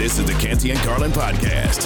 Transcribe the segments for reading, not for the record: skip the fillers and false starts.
This is the Canty and Carlin podcast.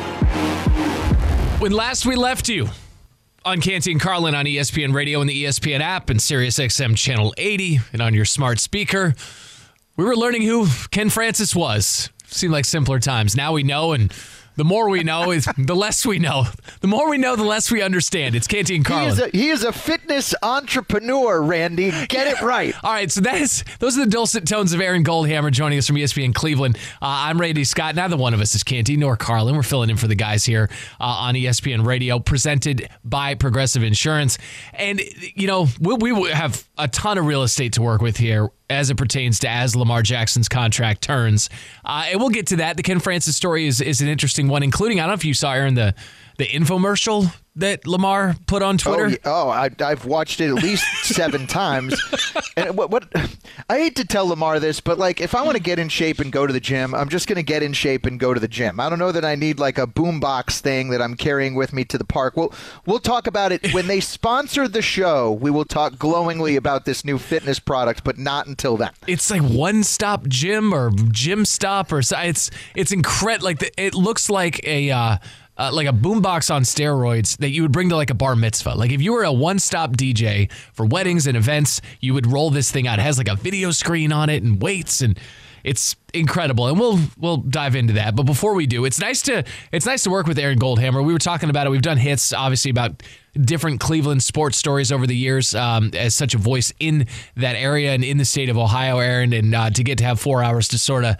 When last we left you on Canty and Carlin on ESPN Radio and the ESPN app and SiriusXM Channel 80 and on your smart speaker, we were learning who Ken Francis was. Seemed like simpler times. Now we know, and the more we know is the less we know. The more we know, the less we understand. It's Canty and Carlin. He is a fitness entrepreneur, Randy. Get it right. All right, so those are the dulcet tones of Aaron Goldhammer joining us from ESPN Cleveland. I'm Randy Scott. Neither one of us is Canty nor Carlin. We're filling in for the guys here on ESPN Radio, presented by Progressive Insurance. And, you know, we have a ton of real estate to work with here as it pertains to as Lamar Jackson's contract turns. And we'll get to that. The Ken Francis story is an interesting one, including, I don't know if you saw, Aaron, the infomercial that Lamar put on Twitter. I've watched it at least 7 times. And what I hate to tell Lamar this, but like if I want to get in shape and go to the gym, I'm just going to get in shape and go to the gym. I don't know that I need like a boombox thing that I'm carrying with me to the park. We'll talk about it when they sponsor the show. We will talk glowingly about this new fitness product, but not until then. It's like One Stop Gym or Gym Stop or it's incredible. Like it looks like a boombox on steroids that you would bring to like a bar mitzvah. Like if you were a one-stop DJ for weddings and events, you would roll this thing out. It has like a video screen on it and weights, and it's incredible. And we'll dive into that. But before we do, it's nice to work with Aaron Goldhammer. We were talking about it. We've done hits, obviously, about different Cleveland sports stories over the years as such a voice in that area and in the state of Ohio, Aaron. And to get to have 4 hours to sort of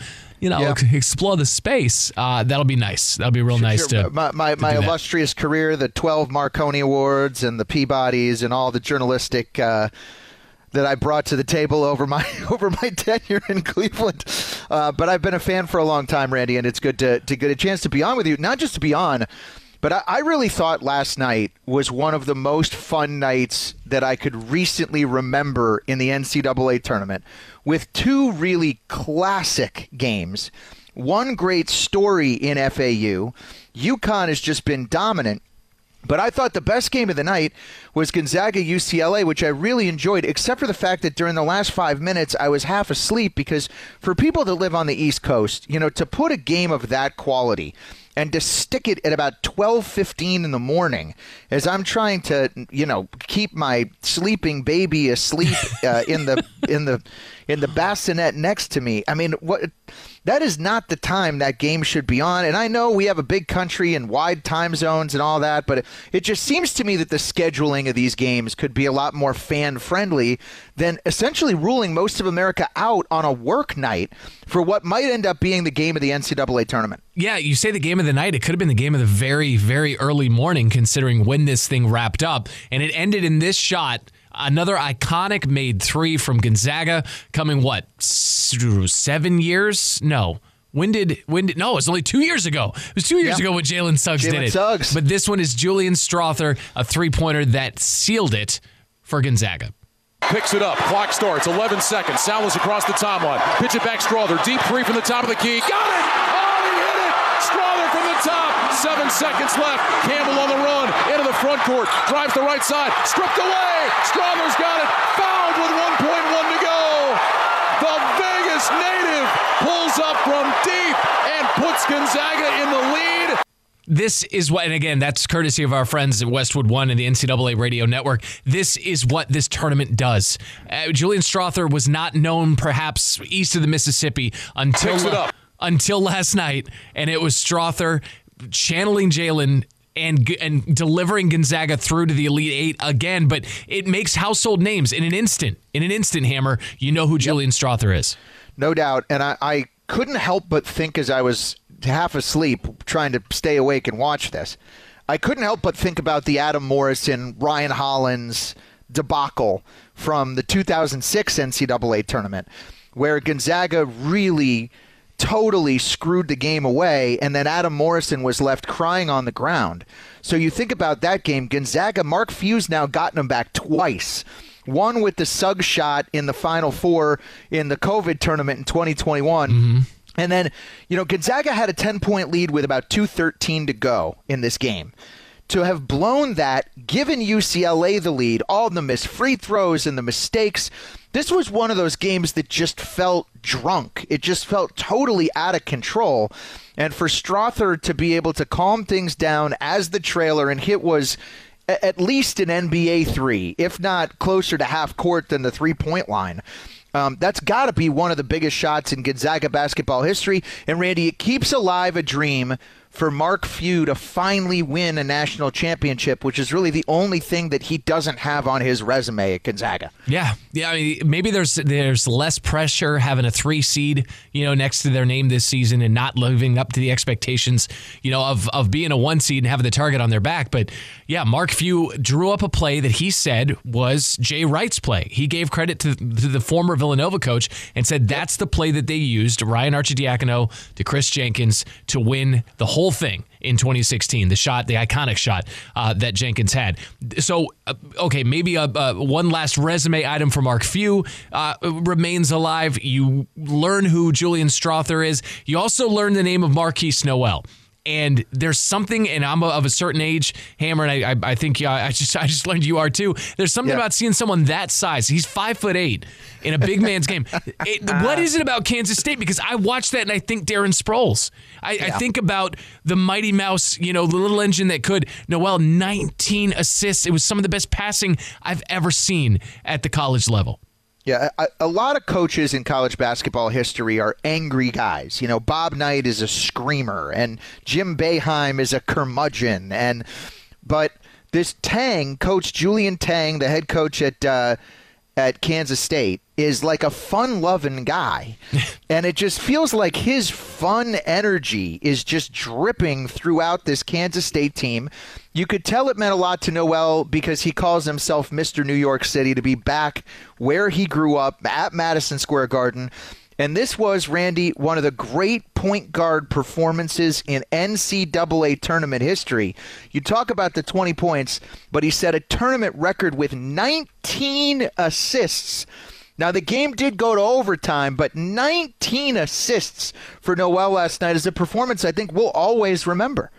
explore the space. That'll be nice. That'll be real nice to my illustrious career, the 12 Marconi Awards and the Peabodys and all the journalistic that I brought to the table over my tenure in Cleveland. But I've been a fan for a long time, Randy, and it's good to get a chance to be on with you. Not just to be on, but I really thought last night was one of the most fun nights that I could recently remember in the NCAA tournament, with 2 really classic games. One great story in FAU. UConn has just been dominant. But I thought the best game of the night was Gonzaga-UCLA, which I really enjoyed, except for the fact that during the last 5 minutes, I was half asleep because for people that live on the East Coast, to put a game of that quality and to stick it at about 12:15 in the morning as I'm trying to, keep my sleeping baby asleep in the bassinet next to me. I mean, that is not the time that game should be on. And I know we have a big country and wide time zones and all that, but it just seems to me that the scheduling of these games could be a lot more fan-friendly than essentially ruling most of America out on a work night for what might end up being the game of the NCAA tournament. Yeah, you say the game of the night. It could have been the game of the very, very early morning, considering when this thing wrapped up. And it ended in this shot. Another iconic made 3 from Gonzaga, coming 7 years? No. When did no, it was only 2 years ago. It was 2 years ago when Jalen Suggs did it. Suggs. But this one is Julian Strawther, a 3-pointer that sealed it for Gonzaga. Picks it up. Clock starts. 11 seconds. Salas across the timeline. Pitch it back. Strawther. Deep 3 from the top of the key. Got it! Oh, he hit it! Strawther from the top. 7 seconds left. Campbell on the run. Into the front court. Drives the right side. Stripped away. Strawther's got it. Fouled with 1.1 to go. The Vegas native pulls up from deep and puts Gonzaga in the lead. This is what, and again, that's courtesy of our friends at Westwood One and the NCAA Radio Network. This is what this tournament does. Julian Strawther was not known, perhaps, east of the Mississippi until last night, and it was Strawther channeling Jalen and delivering Gonzaga through to the Elite Eight again. But it makes household names in an instant. In an instant, Hammer, you know who Julian Strawther is. No doubt, and I couldn't help but think as I was half asleep trying to stay awake and watch this, I couldn't help but think about the Adam Morrison, Ryan Hollins debacle from the 2006 NCAA tournament, where Gonzaga really totally screwed the game away, and then Adam Morrison was left crying on the ground. So you think about that game, Gonzaga, Mark Few's now gotten him back twice. One with the Suggs shot in the Final Four in the COVID tournament in 2021. Mm-hmm. And then, Gonzaga had a 10-point lead with about 2:13 to go in this game. to have blown that, given UCLA the lead, all the missed free throws and the mistakes, this was one of those games that just felt drunk. It just felt totally out of control. And for Strawther to be able to calm things down as the trailer and hit was at least an NBA three, if not closer to half court than the three-point line. That's got to be one of the biggest shots in Gonzaga basketball history. And, Randy, it keeps alive a dream for Mark Few to finally win a national championship, which is really the only thing that he doesn't have on his resume at Gonzaga. Yeah. I mean, maybe there's less pressure having a 3 seed, next to their name this season and not living up to the expectations, of being a 1 seed and having the target on their back. But yeah, Mark Few drew up a play that he said was Jay Wright's play. He gave credit to the former Villanova coach and said that's the play that they used, Ryan Arcidiacono to Chris Jenkins, to win the whole thing in 2016, the iconic shot that Jenkins had. So, okay, maybe one last resume item for Mark Few remains alive. You learn who Julian Strawther is. You also learn the name of Marquise Noel. And there's something, and I'm of a certain age, Hammer, and I think I just learned you are too. There's something about seeing someone that size. He's 5'8" in a big man's game. What is it about Kansas State? Because I watch that and I think Darren Sproles. I think about the Mighty Mouse, the little engine that could. Noel, 19 assists. It was some of the best passing I've ever seen at the college level. Yeah, a lot of coaches in college basketball history are angry guys. Bob Knight is a screamer, and Jim Boeheim is a curmudgeon. But this Tang, Coach Julian Tang, the head coach at Kansas State, is like a fun-loving guy. And it just feels like his fun energy is just dripping throughout this Kansas State team. You could tell it meant a lot to Noel because he calls himself Mr. New York City, to be back where he grew up at Madison Square Garden. And this was, Randy, one of the great point guard performances in NCAA tournament history. You talk about the 20 points, but he set a tournament record with 19 assists. Now, the game did go to overtime, but 19 assists for Noel last night is a performance I think we'll always remember.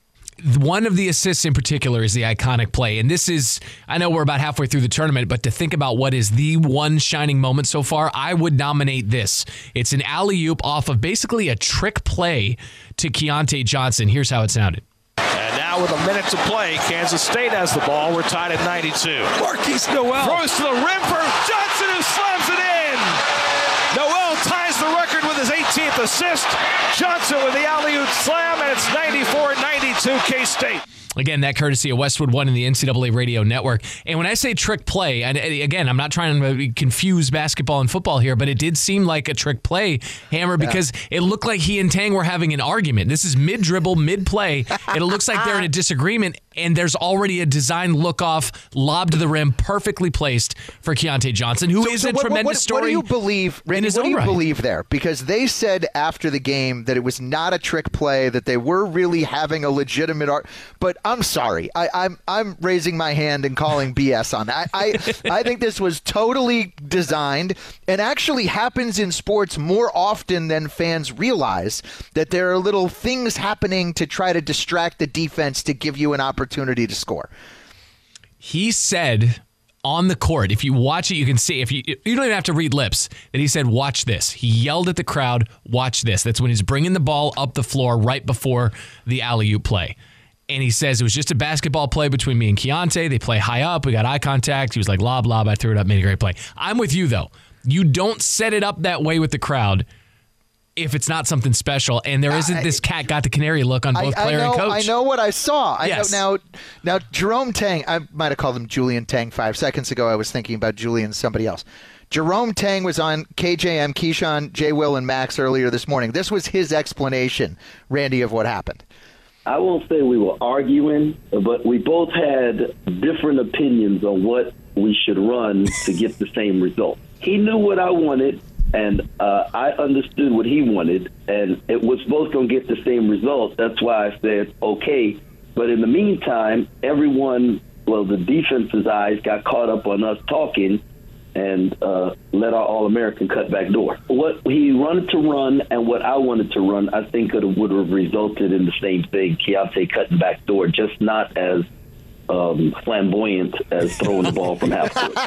One of the assists in particular is the iconic play. And this is, I know we're about halfway through the tournament, but to think about what is the one shining moment so far, I would nominate this. It's an alley-oop off of basically a trick play to Keontae Johnson. Here's how it sounded. And now with a minute to play, Kansas State has the ball. We're tied at 92. Marquise Noel throws to the rim for Johnson, who slams it in. Noel ties the record with his 18th assist. Johnson with the alley-oop slam, and it's 94-92 K-State. Again, that courtesy of Westwood One and the NCAA Radio Network. And when I say trick play, and again, I'm not trying to confuse basketball and football here, but it did seem like a trick play, Hammer, because it looked like he and Tang were having an argument. This is mid-dribble, mid-play, and it looks like they're in a disagreement, and there's already a design look-off, lob to the rim, perfectly placed for Keontae Johnson, who is a tremendous story. What do you believe, Randy, what do you believe there? Because they said after the game that it was not a trick play, that they were really having a legitimate but I'm sorry. I'm raising my hand and calling BS on that. I think this was totally designed and actually happens in sports more often than fans realize, that there are little things happening to try to distract the defense to give you an opportunity to score. He said on the court, if you watch it, you can see, you don't even have to read lips, that he said, watch this. He yelled at the crowd, watch this. That's when he's bringing the ball up the floor right before the alley-oop play. And he says, it was just a basketball play between me and Keontae. They play high up. We got eye contact. He was like, lob, lob. I threw it up, made a great play. I'm with you, though. You don't set it up that way with the crowd if it's not something special. And there isn't this cat got the canary look on both player and coach. I know what I saw. Yes. I know, now, Jerome Tang, I might have called him Julian Tang 5 seconds ago. I was thinking about Julian somebody else. Jerome Tang was on KJM, Keyshawn, J. Will, and Max earlier this morning. This was his explanation, Randy, of what happened. I won't say we were arguing, but we both had different opinions on what we should run to get the same result. He knew what I wanted, and I understood what he wanted, and it was both going to get the same result. That's why I said, okay. But in the meantime, the defense's eyes got caught up on us talking, and let our All-American cut back door. What he wanted to run and what I wanted to run, I think it would have resulted in the same thing. Keontae cutting back door, just not as flamboyant as throwing the ball from half court.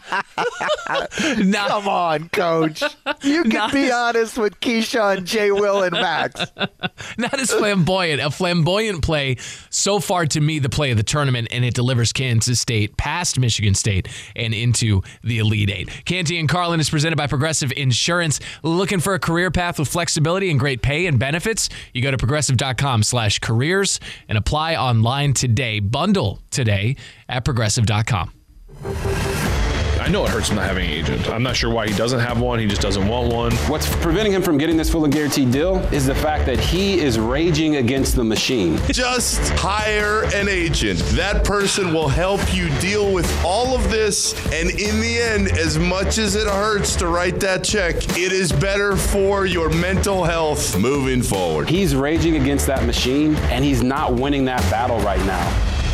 Come on, Coach. You can be honest with Keyshawn, J. Will, and Max. Not as flamboyant. A flamboyant play, so far to me, the play of the tournament, and it delivers Kansas State past Michigan State and into the Elite Eight. Canty and Carlin is presented by Progressive Insurance. Looking for a career path with flexibility and great pay and benefits? You go to progressive.com/careers and apply online today. Bundle today at progressive.com. I know it hurts him not having an agent. I'm not sure why he doesn't have one. He just doesn't want one. What's preventing him from getting this fully guaranteed deal is the fact that he is raging against the machine. Just hire an agent. That person will help you deal with all of this. And in the end, as much as it hurts to write that check, it is better for your mental health moving forward. He's raging against that machine, and he's not winning that battle right now.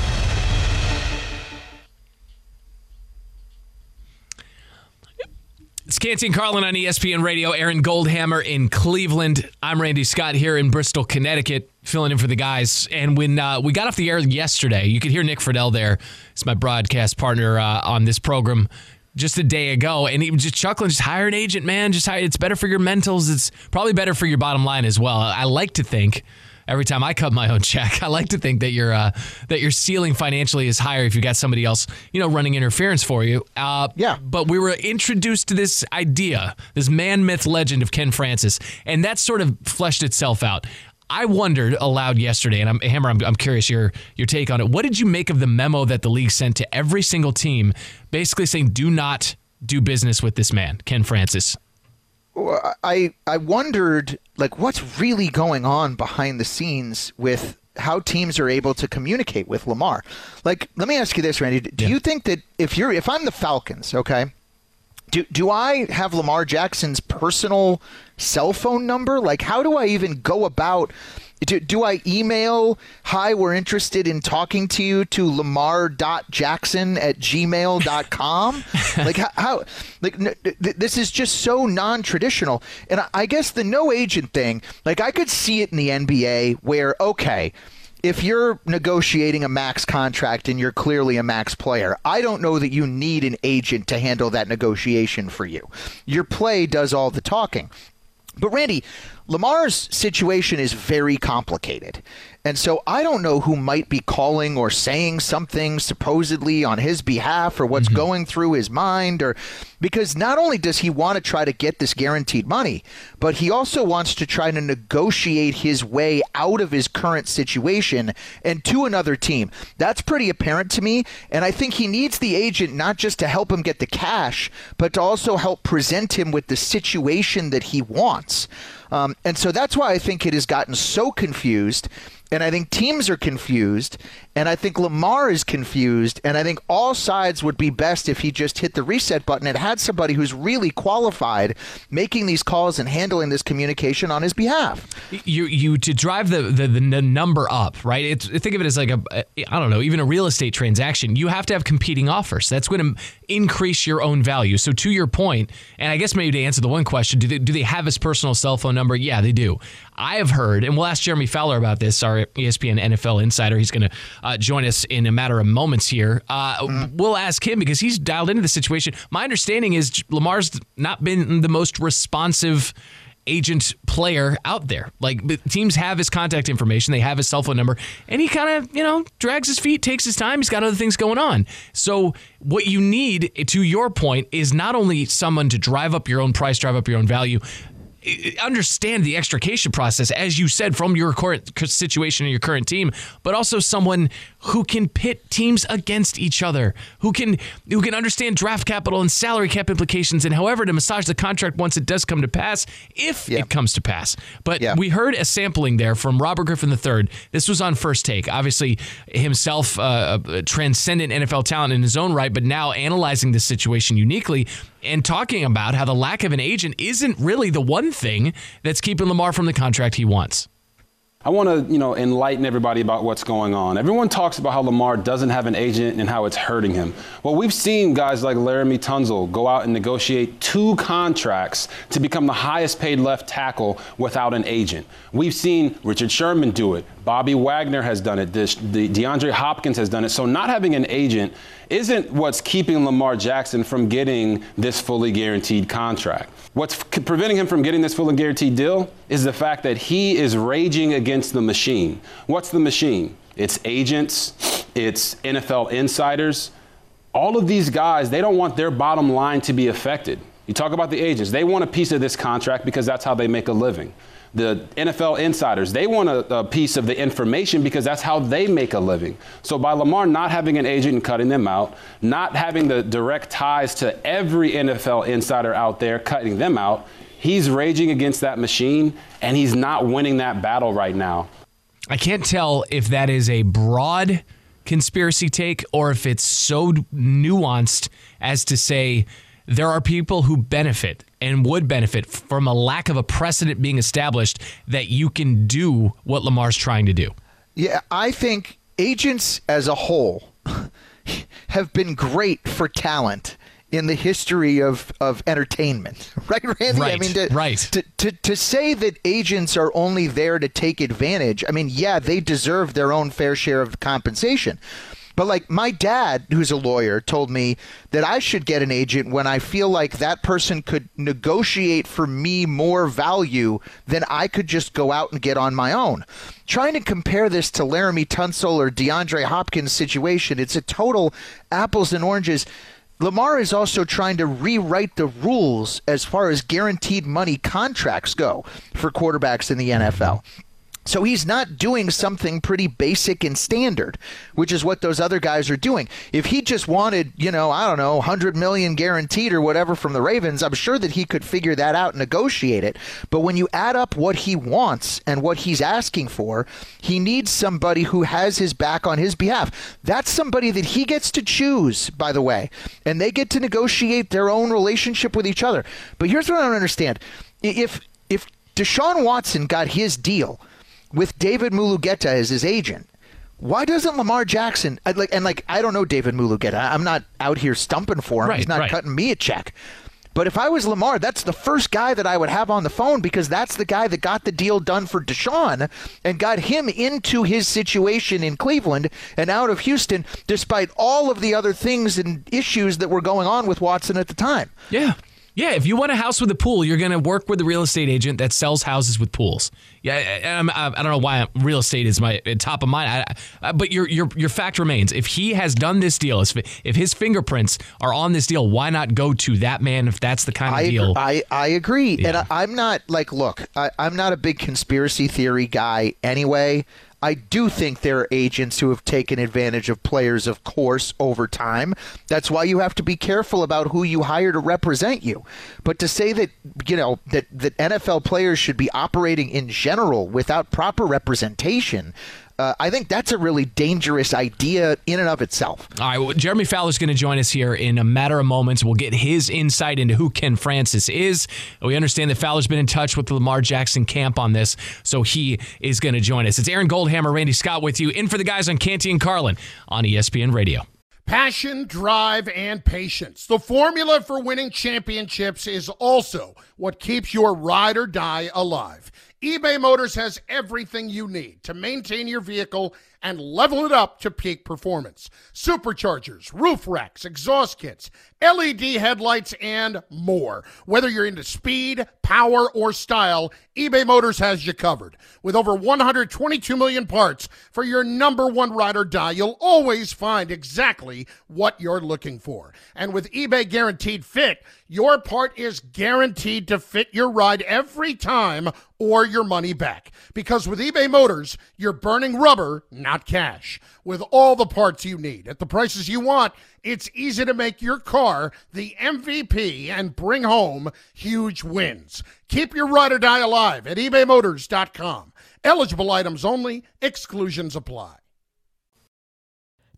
It's Canty and Carlin on ESPN Radio. Aaron Goldhammer in Cleveland. I'm Randy Scott here in Bristol, Connecticut, filling in for the guys. And when we got off the air yesterday, you could hear Nick Friedel there. It's my broadcast partner on this program just a day ago. And he was just chuckling, just hire an agent, man. Just hire. It's better for your mentals. It's probably better for your bottom line as well. I like to think, every time I cut my own check, I like to think that your ceiling financially is higher if you got somebody else, running interference for you. Yeah. But we were introduced to this idea, this man, myth, legend of Ken Francis, and that sort of fleshed itself out. I wondered aloud yesterday, and I'm curious your take on it. What did you make of the memo that the league sent to every single team, basically saying, do not do business with this man, Ken Francis? I wondered, what's really going on behind the scenes with how teams are able to communicate with Lamar. Let me ask you this, Randy. Do you think that if I'm the Falcons, okay, do I have Lamar Jackson's personal cell phone number? How do I even go about? Do I email, hi, we're interested in talking to you, to lamar.jackson@gmail.com? How this is just so non-traditional. And I guess the no agent thing, I could see it in the NBA where, okay, if you're negotiating a max contract and you're clearly a max player, I don't know that you need an agent to handle that negotiation for you. Your play does all the talking. But Randy, Lamar's situation is very complicated. And so I don't know who might be calling or saying something supposedly on his behalf or what's going through his mind, or because not only does he want to try to get this guaranteed money, but he also wants to try to negotiate his way out of his current situation and to another team. That's pretty apparent to me. And I think he needs the agent not just to help him get the cash, but to also help present him with the situation that he wants. And so that's why I think it has gotten so confused. And I think teams are confused, and I think Lamar is confused, and I think all sides would be best if he just hit the reset button and had somebody who's really qualified making these calls and handling this communication on his behalf. You to drive the number up, right? Think of it as even a real estate transaction. You have to have competing offers. That's going to increase your own value. So to your point, and I guess maybe to answer the one question, do they have his personal cell phone number? Yeah, they do. I have heard, and we'll ask Jeremy Fowler about this, our ESPN NFL insider. He's going to join us in a matter of moments here. We'll ask him because he's dialed into the situation. My understanding is Lamar's not been the most responsive agent player out there. Teams have his contact information, they have his cell phone number, and he kind of, drags his feet, takes his time. He's got other things going on. So what you need, to your point, is not only someone to drive up your own price, drive up your own value, understand the extrication process, as you said, from your current situation and your current team, but also someone who can pit teams against each other, who can understand draft capital and salary cap implications, and however to massage the contract once it does come to pass, if it comes to pass. But we heard a sampling there from Robert Griffin III. This was on First Take. Obviously, himself a transcendent NFL talent in his own right, but now analyzing this situation uniquely and talking about how the lack of an agent isn't really the one thing that's keeping Lamar from the contract he wants. I want to, enlighten everybody about what's going on. Everyone talks about how Lamar doesn't have an agent and how it's hurting him. Well, we've seen guys like Laramie Tunsil go out and negotiate 2 contracts to become the highest paid left tackle without an agent. We've seen Richard Sherman do it. Bobby Wagner has done it. DeAndre Hopkins has done it. So not having an agent isn't what's keeping Lamar Jackson from getting this fully guaranteed contract. What's preventing him from getting this fully guaranteed deal is the fact that he is raging against the machine. What's the machine? It's agents, it's NFL insiders. All of these guys, they don't want their bottom line to be affected. You talk about the agents. They want a piece of this contract because that's how they make a living. The NFL insiders, they want a piece of the information because that's how they make a living. So by Lamar not having an agent and cutting them out, not having the direct ties to every NFL insider out there, cutting them out, he's raging against that machine, and he's not winning that battle right now. I can't tell if that is a broad conspiracy take or if it's so nuanced as to say there are people who benefit and would benefit from a lack of a precedent being established that you can do what Lamar's trying to do. Yeah, I think agents as a whole have been great for talent in the history of entertainment. Right, Randy? Right, I mean, to say that agents are only there to take advantage, I mean, yeah, they deserve their own fair share of compensation. But like my dad, who's a lawyer, told me that I should get an agent when I feel like that person could negotiate for me more value than I could just go out and get on my own. Trying to compare this to Laramie Tunsil or DeAndre Hopkins' situation, it's a total apples and oranges. Lamar is also trying to rewrite the rules as far as guaranteed money contracts go for quarterbacks in the NFL. So he's not doing something pretty basic and standard, which is what those other guys are doing. If he just wanted, $100 million guaranteed or whatever from the Ravens, I'm sure that he could figure that out and negotiate it. But when you add up what he wants and what he's asking for, he needs somebody who has his back on his behalf. That's somebody that he gets to choose, by the way, and they get to negotiate their own relationship with each other. But here's what I don't understand. If Deshaun Watson got his deal with David Mulugheta as his agent, why doesn't Lamar Jackson, I don't know David Mulugheta. I'm not out here stumping for him. Right, he's not cutting me a check. But if I was Lamar, that's the first guy that I would have on the phone because that's the guy that got the deal done for Deshaun and got him into his situation in Cleveland and out of Houston, despite all of the other things and issues that were going on with Watson at the time. Yeah. Yeah, if you want a house with a pool, you're going to work with a real estate agent that sells houses with pools. Yeah, I don't know why real estate is my top of mind, but your fact remains. If he has done this deal, if his fingerprints are on this deal, why not go to that man if that's the kind of deal? I agree. Yeah. And I'm not I'm not a big conspiracy theory guy anyway. I do think there are agents who have taken advantage of players, of course, over time. That's why you have to be careful about who you hire to represent you. But to say that, that NFL players should be operating in general without proper representation, I think that's a really dangerous idea in and of itself. All right, well, Jeremy Fowler's going to join us here in a matter of moments. We'll get his insight into who Ken Francis is. We understand that Fowler's been in touch with the Lamar Jackson camp on this, so he is going to join us. It's Aaron Goldhammer, Randy Scott with you, in for the guys on Canty and Carlin on ESPN Radio. Passion, drive, and patience. The formula for winning championships is also what keeps your ride or die alive. eBay Motors has everything you need to maintain your vehicle and level it up to peak performance. Superchargers, roof racks, exhaust kits, LED headlights, and more. Whether you're into speed, power, or style, eBay Motors has you covered. With over 122 million parts for your number one ride or die, you'll always find exactly what you're looking for. And with eBay Guaranteed Fit, your part is guaranteed to fit your ride every time or your money back. Because with eBay Motors, you're burning rubber, not cash. With all the parts you need at the prices you want, it's easy to make your car the MVP and bring home huge wins. Keep your ride or die alive at ebaymotors.com. Eligible items only. Exclusions apply.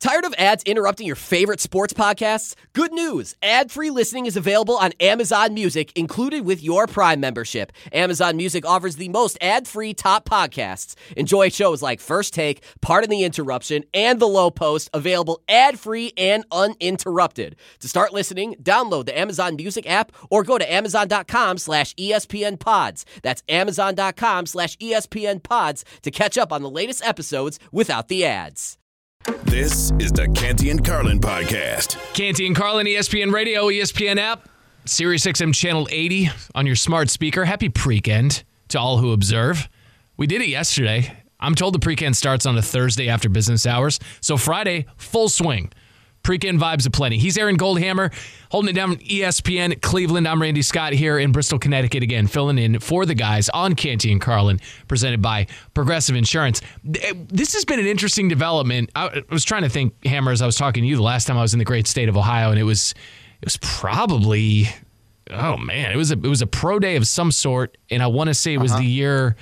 Tired of ads interrupting your favorite sports podcasts? Good news! Ad-free listening is available on Amazon Music, included with your Prime membership. Amazon Music offers the most ad-free top podcasts. Enjoy shows like First Take, Pardon the Interruption, and The Low Post, available ad-free and uninterrupted. To start listening, download the Amazon Music app or go to amazon.com/ESPN Pods. That's amazon.com/ESPN Pods to catch up on the latest episodes without the ads. This is the Canty and Carlin podcast. Canty and Carlin, ESPN Radio, ESPN app, Sirius XM Channel 80 on your smart speaker. Happy Preekend to all who observe. We did it yesterday. I'm told the Preekend starts on a Thursday after business hours. So Friday, full swing. Preekend vibes aplenty. He's Aaron Goldhammer, holding it down ESPN Cleveland. I'm Randy Scott here in Bristol, Connecticut again, filling in for the guys on Canty and Carlin, presented by Progressive Insurance. This has been an interesting development. I was trying to think, Hammer, as I was talking to you the last time I was in the great state of Ohio, and it was probably, oh man, it was a pro day of some sort, and I want to say it was the year,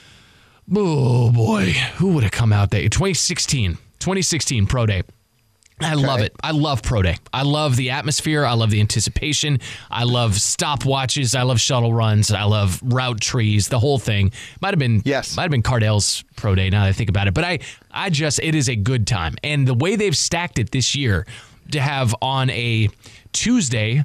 oh boy, who would have come out there? 2016 pro day. I love it. I love Pro Day. I love the atmosphere. I love the anticipation. I love stopwatches. I love shuttle runs. I love route trees. The whole thing. Might have been Cardell's Pro Day now that I think about it. But I just, it is a good time. And the way they've stacked it this year, to have on a Tuesday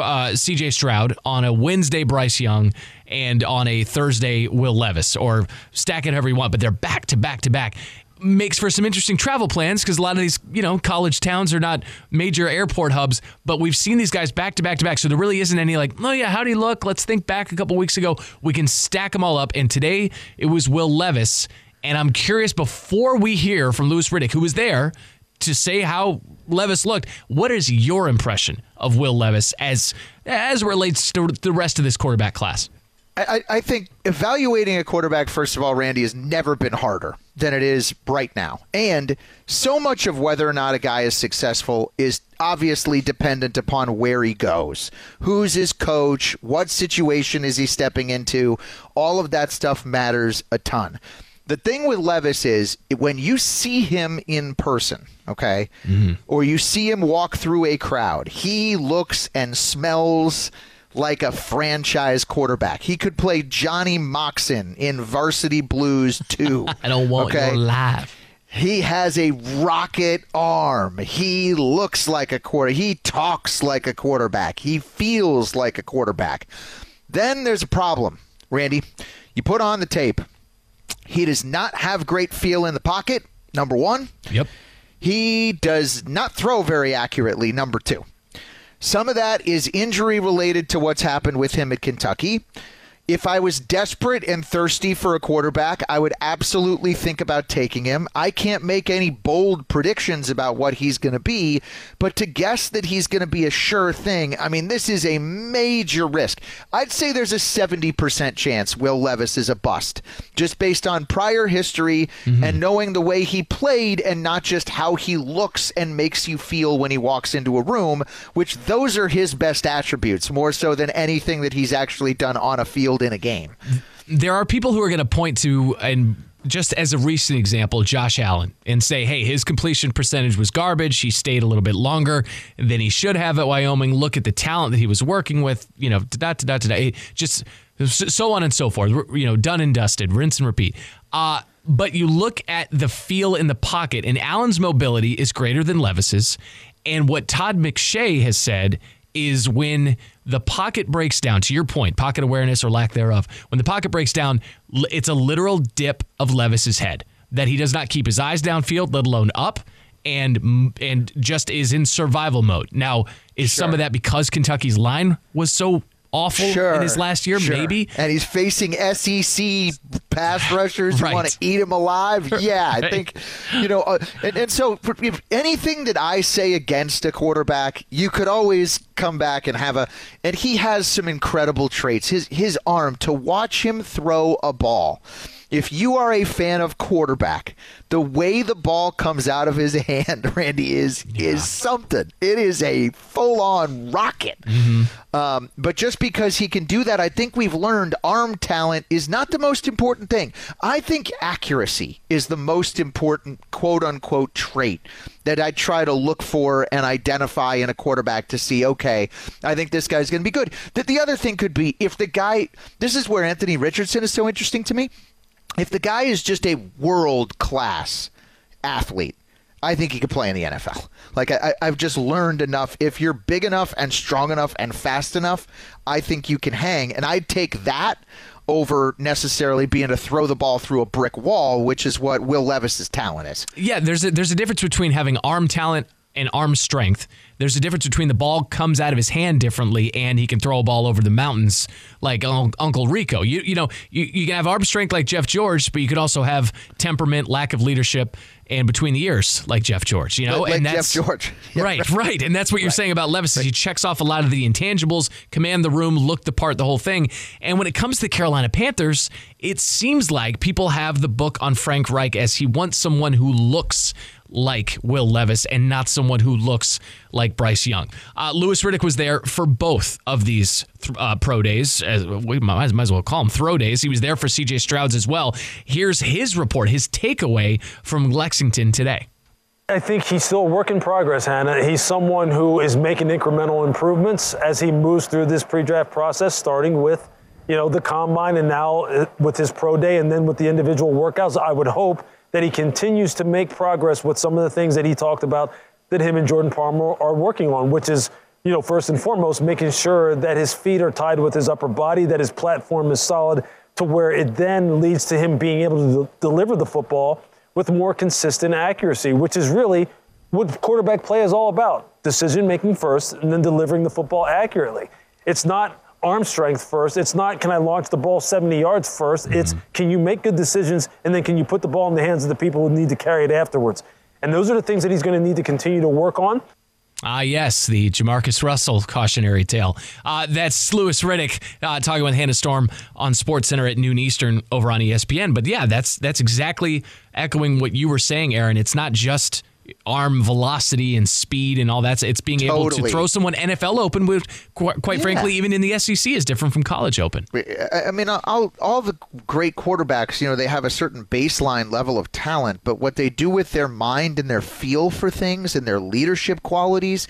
CJ Stroud, on a Wednesday Bryce Young, and on a Thursday Will Levis, or stack it however you want, but they're back to back to back. Makes for some interesting travel plans because a lot of these, college towns are not major airport hubs, but we've seen these guys back to back to back. So there really isn't any oh yeah, how'd he look? Let's think back a couple weeks ago. We can stack them all up. And today it was Will Levis. And I'm curious, before we hear from Louis Riddick, who was there to say how Levis looked, what is your impression of Will Levis as relates to the rest of this quarterback class? I think evaluating a quarterback, first of all, Randy, has never been harder than it is right now. And so much of whether or not a guy is successful is obviously dependent upon where he goes. Who's his coach? What situation is he stepping into? All of that stuff matters a ton. The thing with Levis is when you see him in person, okay, or you see him walk through a crowd, he looks and smells like a franchise quarterback. He could play Johnny Moxon in Varsity Blues 2. I don't want your life. He has a rocket arm. He looks like a quarterback. He talks like a quarterback. He feels like a quarterback. Then there's a problem, Randy. You put on the tape. He does not have great feel in the pocket, number one. Yep. He does not throw very accurately, number two. Some of that is injury related to what's happened with him at Kentucky. If I was desperate and thirsty for a quarterback, I would absolutely think about taking him. I can't make any bold predictions about what he's going to be, but to guess that he's going to be a sure thing, I mean, this is a major risk. I'd say there's a 70% chance Will Levis is a bust, just based on prior history and knowing the way he played and not just how he looks and makes you feel when he walks into a room, which those are his best attributes, more so than anything that he's actually done on a field in a game. There are people who are going to point to, and just as a recent example, Josh Allen, and say, hey, his completion percentage was garbage. He stayed a little bit longer than he should have at Wyoming. Look at the talent that he was working with, just so on and so forth, done and dusted, rinse and repeat. But you look at the feel in the pocket, and Allen's mobility is greater than Levis's. And what Todd McShay has said is when the pocket breaks down, to your point, pocket awareness or lack thereof, when the pocket breaks down, it's a literal dip of Levis's head, that he does not keep his eyes downfield, let alone up, and just is in survival mode. Now, is some of that because Kentucky's line was so awful in his last year? Maybe. And he's facing SEC pass rushers who want to eat him alive. Yeah, I think, and so if anything that I say against a quarterback, you could always come back and and he has some incredible traits. His arm, to watch him throw a ball. If you are a fan of quarterback, the way the ball comes out of his hand, Randy, is something. It is a full-on rocket. But just because he can do that, I think we've learned arm talent is not the most important thing. I think accuracy is the most important quote-unquote trait that I try to look for and identify in a quarterback to see, okay, I think this guy's going to be good. The other thing could be if the guy, this is where Anthony Richardson is so interesting to me, if the guy is just a world-class athlete, I think he could play in the NFL. Like, I've just learned enough. If you're big enough and strong enough and fast enough, I think you can hang. And I'd take that over necessarily being to throw the ball through a brick wall, which is what Will Levis's talent is. Yeah, there's a difference between having arm talent and arm strength. There's a difference between the ball comes out of his hand differently and he can throw a ball over the mountains like Uncle Rico. You can have arm strength like Jeff George, but you could also have temperament, lack of leadership, and between the ears like Jeff George. Like and that's, Jeff George. Yeah, right. And that's what you're saying about Levis. Is he checks off a lot of the intangibles, command the room, look the part, the whole thing. And when it comes to the Carolina Panthers, it seems like people have the book on Frank Reich as he wants someone who looks like Will Levis and not someone who looks like Bryce Young. Louis Riddick was there for both of these pro days. We might as well call them throw days. He was there for C.J. Stroud's as well. Here's his report, his takeaway from Lexington today. I think he's still a work in progress, Hannah. He's someone who is making incremental improvements as he moves through this pre-draft process, starting with, the combine and now with his pro day and then with the individual workouts. I would hope that he continues to make progress with some of the things that he talked about that him and Jordan Palmer are working on, which is, first and foremost, making sure that his feet are tied with his upper body, that his platform is solid to where it then leads to him being able to deliver the football with more consistent accuracy, which is really what quarterback play is all about. Decision-making first and then delivering the football accurately. It's not arm strength first. It's not, can I launch the ball 70 yards first? Mm-hmm. It's, can you make good decisions, and then can you put the ball in the hands of the people who need to carry it afterwards? And those are the things that he's going to need to continue to work on. Yes, the Jamarcus Russell cautionary tale. That's Louis Riddick talking with Hannah Storm on SportsCenter at noon Eastern over on ESPN. But yeah, that's exactly echoing what you were saying, Aaron. It's not just arm velocity and speed and all that. It's being able to throw someone NFL open, with quite frankly, even in the SEC, is different from college open. I mean, all the great quarterbacks, they have a certain baseline level of talent, but what they do with their mind and their feel for things and their leadership qualities,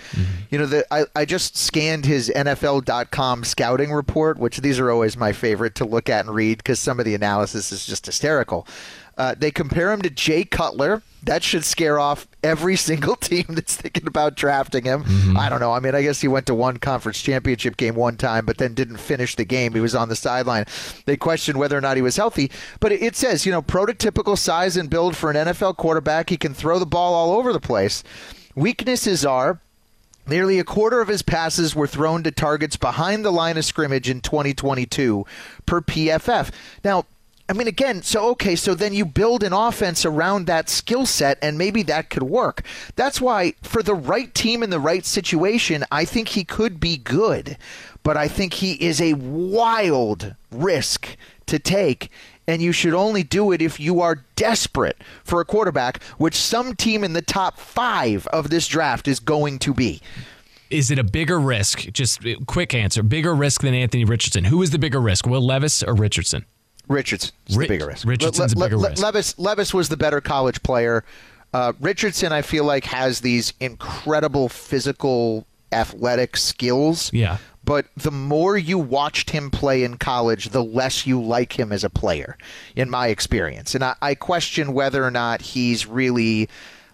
I just scanned his NFL.com scouting report, which these are always my favorite to look at and read because some of the analysis is just hysterical. They compare him to Jay Cutler. That should scare off every single team that's thinking about drafting him. Mm-hmm. I don't know. I mean, I guess he went to one conference championship game one time, but then didn't finish the game. He was on the sideline. They questioned whether or not he was healthy. But it says, prototypical size and build for an NFL quarterback. He can throw the ball all over the place. Weaknesses are nearly a quarter of his passes were thrown to targets behind the line of scrimmage in 2022 per PFF. Now, I mean, again, so then you build an offense around that skill set, and maybe that could work. That's why, for the right team in the right situation, I think he could be good. But I think he is a wild risk to take, and you should only do it if you are desperate for a quarterback, which some team in the top 5 of this draft is going to be. Is it a bigger risk? Just quick answer. Bigger risk than Anthony Richardson. Who is the bigger risk, Will Levis or Richardson? Richardson's the bigger risk. Richardson's a bigger risk. Levis was the better college player. Richardson, I feel like, has these incredible physical, athletic skills. Yeah. But the more you watched him play in college, the less you like him as a player, in my experience. And I question whether or not he's really...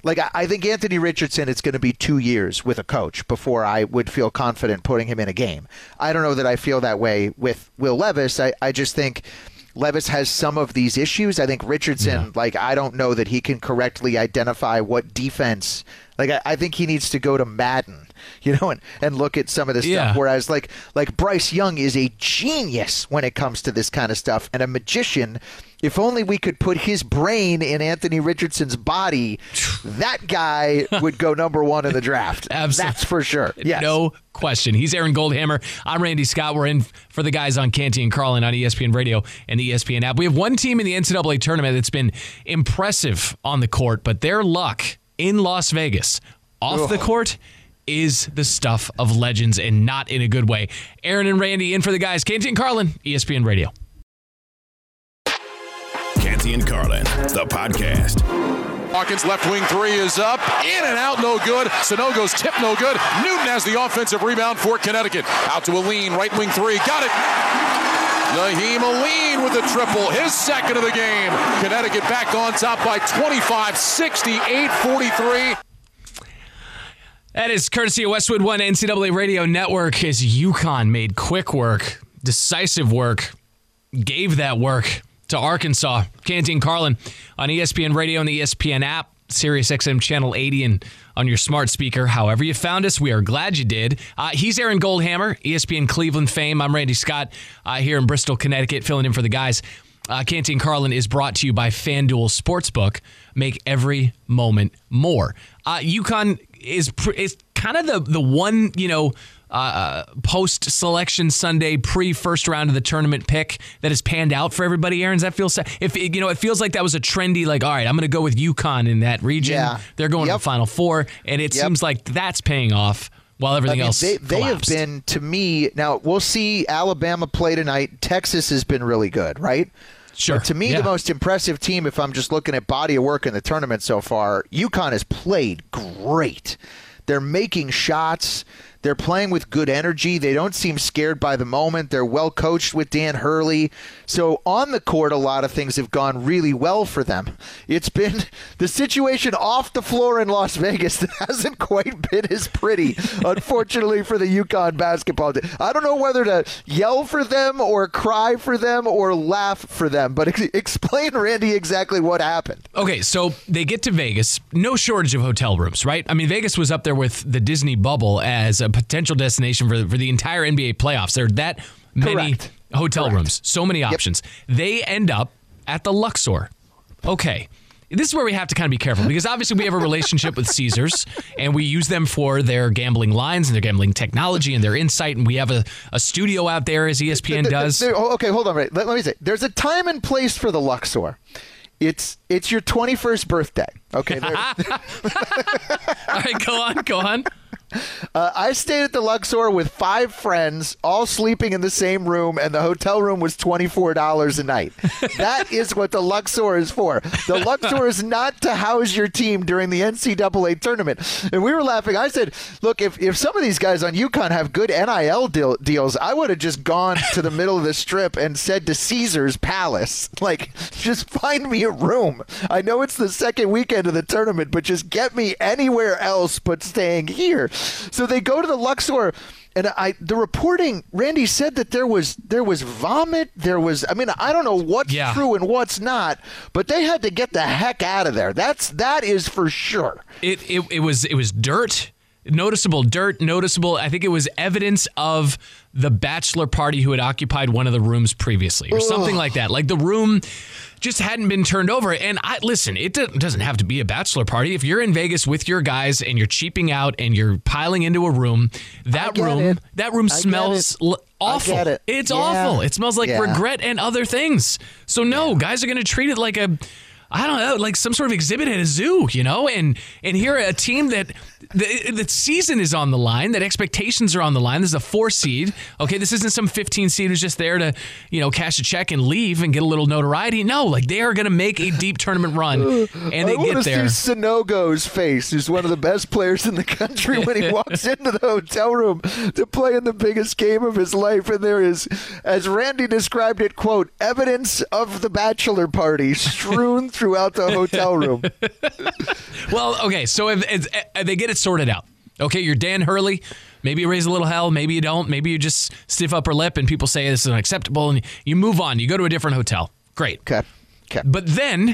I think Anthony Richardson, it's going to be 2 years with a coach before I would feel confident putting him in a game. I don't know that I feel that way with Will Levis. I just think Levis has some of these issues. I think Richardson, I don't know that he can correctly identify what defense. I think he needs to go to Madden, and look at some of this stuff. Whereas like Bryce Young is a genius when it comes to this kind of stuff and a magician. If only we could put his brain in Anthony Richardson's body, that guy would go number 1 in the draft. Absolutely. That's for sure. Yes. No question. He's Aaron Goldhammer. I'm Randy Scott. We're in for the guys on Canty and Carlin on ESPN Radio and the ESPN app. We have one team in the NCAA tournament that's been impressive on the court, but their luck in Las Vegas off the court is the stuff of legends, and not in a good way. Aaron and Randy in for the guys. Canty and Carlin, ESPN Radio. Canty and Carlin, the podcast. Hawkins, left wing three is up. In and out, no good. Sanogo's tip, no good. Newton has the offensive rebound for Connecticut. Out to Aline, right wing three. Got it. Naheem Aline with the triple, his second of the game. Connecticut back on top by 25, 68-43. That is courtesy of Westwood One NCAA Radio Network as UConn made quick work, decisive work, gave that work to Arkansas. Canty and Carlin on ESPN Radio and the ESPN app, Sirius XM Channel 80, and on your smart speaker. However you found us, we are glad you did. He's Aaron Goldhammer, ESPN Cleveland fame. I'm Randy Scott here in Bristol, Connecticut, filling in for the guys. Canty and Carlin is brought to you by FanDuel Sportsbook. Make every moment more. UConn is kind of the one, post-selection Sunday, pre-first round of the tournament pick that has panned out for everybody, Aaron. Does that feel it feels like that was a trendy, like, all right, I'm going to go with UConn in that region. Yeah. They're going to the Final Four, and it seems like that's paying off while everything else they have been, to me, now we'll see Alabama play tonight. Texas has been really good, right? Sure. But to me, the most impressive team, if I'm just looking at body of work in the tournament so far, UConn has played great. They're making shots. They're playing with good energy. They don't seem scared by the moment. They're well coached with Dan Hurley. So on the court, a lot of things have gone really well for them. It's been the situation off the floor in Las Vegas that hasn't quite been as pretty, unfortunately, for the UConn basketball team. I don't know whether to yell for them or cry for them or laugh for them, but explain, Randy, exactly what happened. Okay, so they get to Vegas. No shortage of hotel rooms, right? I mean, Vegas was up there with the Disney bubble as a potential destination for the entire NBA playoffs. There are that many hotel rooms, so many options. They end up at the Luxor. Okay, this is where we have to kind of be careful because obviously we have a relationship with Caesars and we use them for their gambling lines and their gambling technology and their insight, and we have a studio out there as ESPN does. Okay, hold on. Let me say, there's a time and place for the Luxor. It's your 21st birthday. Okay. All right, go on. I stayed at the Luxor with 5 friends, all sleeping in the same room, and the hotel room was $24 a night. That is what the Luxor is for. The Luxor is not to house your team during the NCAA tournament. And we were laughing. I said, look, if some of these guys on UConn have good NIL deals, I would have just gone to the middle of the strip and said to Caesars Palace, like, just find me a room. I know it's the second weekend of the tournament, but just get me anywhere else but staying here. So they go to the Luxor, and the reporting, Randy said that there was vomit. I don't know what's true and what's not, but they had to get the heck out of there. That is for sure. It was dirt. Noticeable dirt, I think it was evidence of the bachelor party who had occupied one of the rooms previously or something like that. Like the room just hadn't been turned over. And listen, it doesn't have to be a bachelor party. If you're in Vegas with your guys and you're cheaping out and you're piling into a room, that room smells awful. It's awful. It smells like regret and other things. So guys are going to treat it like like some sort of exhibit at a zoo, and here a team that the season is on the line, that expectations are on the line. This is a 4 seed. Okay, this isn't some 15 seed who's just there to, cash a check and leave and get a little notoriety. No, like they are going to make a deep tournament run, and they get there. I want to see Sanogo's face, who's one of the best players in the country, when he walks into the hotel room to play in the biggest game of his life, and there is, as Randy described it, quote, evidence of the bachelor party strewn throughout the hotel room. Well, okay, so if they get it sorted out. Okay, you're Dan Hurley. Maybe you raise a little hell. Maybe you don't. Maybe you just stiff upper lip and people say this is unacceptable and you move on. You go to a different hotel. Great. Okay. But then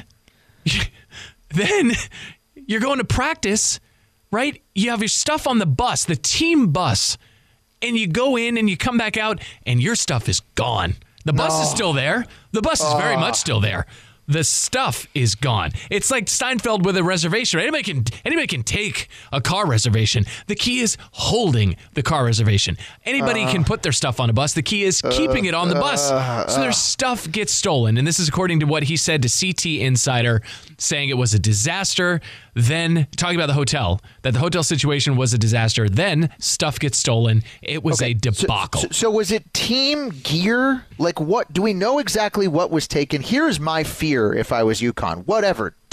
you're going to practice, right? You have your stuff on the bus, the team bus, and you go in and you come back out and your stuff is gone. The bus is still there. The bus is very much still there. The stuff is gone. It's like Steinfeld with a reservation. Anybody can take a car reservation. The key is holding the car reservation. Anybody can put their stuff on a bus. The key is keeping it on the bus. So their stuff gets stolen. And this is according to what he said to CT Insider, saying it was a disaster. Then talking about the hotel, that the hotel situation was a disaster. Then stuff gets stolen. It was a debacle. So was it team gear? Like what? Do we know exactly what was taken? Here's my fear if I was UConn. Whatever.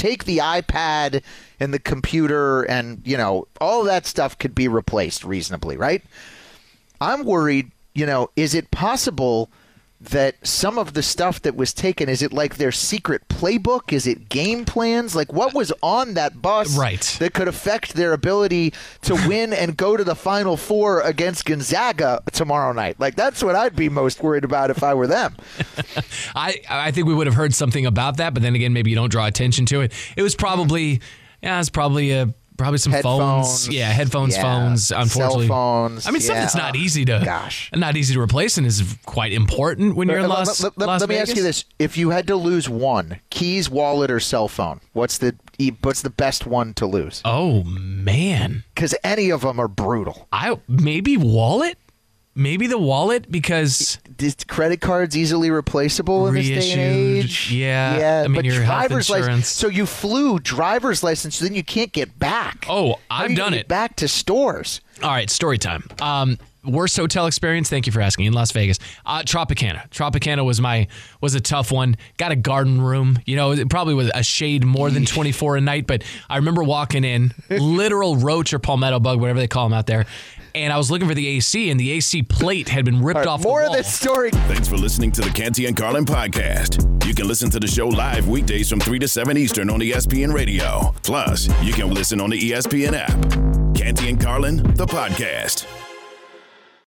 take the iPad and the computer and, you know, all that stuff could be replaced reasonably, right? I'm worried, you know, is it possible that some of the stuff that was taken, is it like their secret playbook? Is it game plans? Like, what was on that bus that could affect their ability to win and go to the Final Four against Gonzaga tomorrow night? Like, that's what I'd be most worried about if I were them. I think we would have heard something about that, but then again, maybe you don't draw attention to it. It was probably, probably some headphones. phones. Yeah, headphones, phones, unfortunately. Cell phones. I mean, stuff that's not easy to replace and is quite important when you're in Las Vegas. Let me ask you this. If you had to lose one, keys, wallet, or cell phone, what's the best one to lose? Oh, man. Because any of them are brutal. Maybe wallet? Maybe the wallet, because is credit cards easily replaceable in this day and age? Yeah. I mean, but your driver's health insurance. license. So you flew driver's license, then you can't get back. Oh, I've done it. Back to stores. All right, story time. Worst hotel experience? Thank you for asking. In Las Vegas, Tropicana. Tropicana was a tough one. Got a garden room. You know, it probably was a shade more than 24 a night. But I remember walking in, literal roach or palmetto bug, whatever they call them out there. And I was looking for the AC, and the AC plate had been ripped off the wall. More of this story. Thanks for listening to the Canty and Carlin podcast. You can listen to the show live weekdays from 3 to 7 Eastern on ESPN Radio. Plus, you can listen on the ESPN app. Canty and Carlin, the podcast.